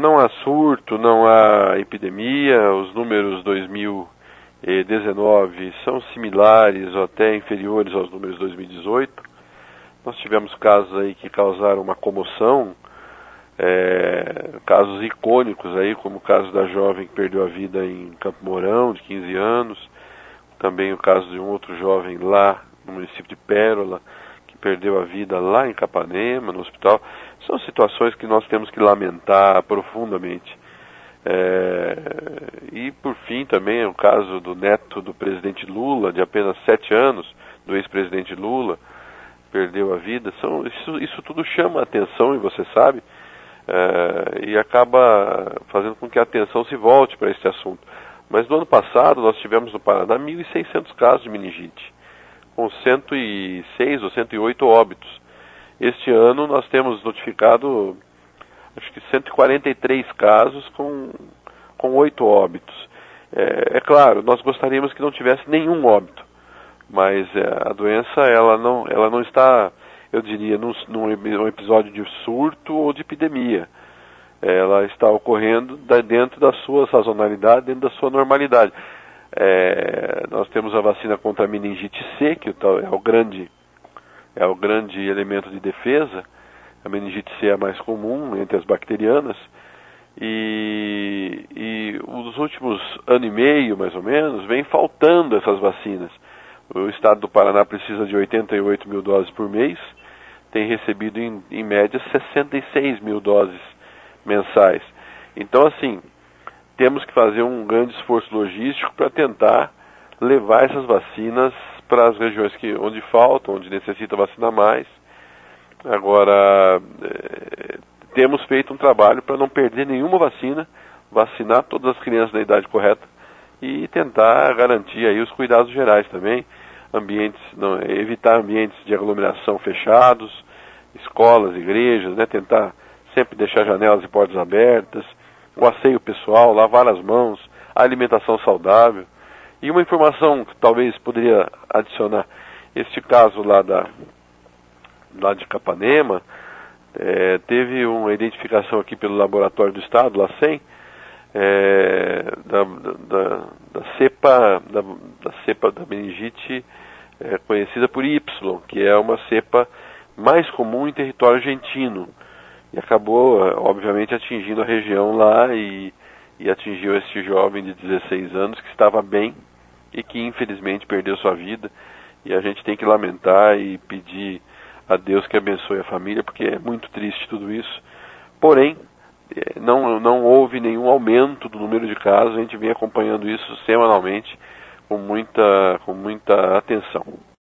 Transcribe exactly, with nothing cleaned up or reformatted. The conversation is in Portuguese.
não há surto, não há epidemia, os números dois mil e dezenove são similares ou até inferiores aos números dois mil e dezoito. Nós tivemos casos aí que causaram uma comoção, é, casos icônicos aí, como o caso da jovem que perdeu a vida em Campo Mourão, de quinze anos, também o caso de um outro jovem lá no município de Pérola, que perdeu a vida lá em Capanema, no hospital. São situações que nós temos que lamentar profundamente. É, e por fim também o caso do neto do presidente Lula, de apenas sete anos, do ex-presidente Lula, perdeu a vida. São, isso, isso tudo chama a atenção, e você sabe, é, e acaba fazendo com que a atenção se volte para esse assunto. Mas no ano passado nós tivemos no Paraná mil e seiscentos casos de meningite, com cento e seis ou cento e oito óbitos. Este ano nós temos notificado, acho que cento e quarenta e três casos com, com oito óbitos. É, é claro, nós gostaríamos que não tivesse nenhum óbito, mas é, a doença ela não, ela não está, eu diria, num, num episódio de surto ou de epidemia. Ela está ocorrendo dentro da sua sazonalidade, dentro da sua normalidade. É, nós temos a vacina contra a meningite C, que é o grande, é o grande elemento de defesa. A meningite C é a mais comum entre as bacterianas. E, e os últimos ano e meio, mais ou menos, vem faltando essas vacinas. O estado do Paraná precisa de oitenta e oito mil doses por mês, tem recebido em, em média sessenta e seis mil doses mensais. Então, assim, temos que fazer um grande esforço logístico para tentar levar essas vacinas para as regiões que, onde faltam, onde necessita vacinar mais. Agora, é, temos feito um trabalho para não perder nenhuma vacina, vacinar todas as crianças da idade correta e tentar garantir aí os cuidados gerais também, ambientes, não, evitar ambientes de aglomeração fechados, escolas, igrejas, né, tentar sempre deixar janelas e portas abertas, o asseio pessoal, lavar as mãos, a alimentação saudável. E uma informação que talvez poderia adicionar, este caso lá, da, lá de Capanema, é, teve uma identificação aqui pelo Laboratório do Estado, LACEN, é, da, da, da, cepa, da, da cepa da meningite é, conhecida por Y, que é uma cepa mais comum em território argentino. E acabou, obviamente, atingindo a região lá e, e atingiu esse jovem de dezesseis anos que estava bem e que infelizmente perdeu sua vida. E a gente tem que lamentar e pedir a Deus que abençoe a família, porque é muito triste tudo isso. Porém, não, não houve nenhum aumento do número de casos, a gente vem acompanhando isso semanalmente com muita, com muita atenção.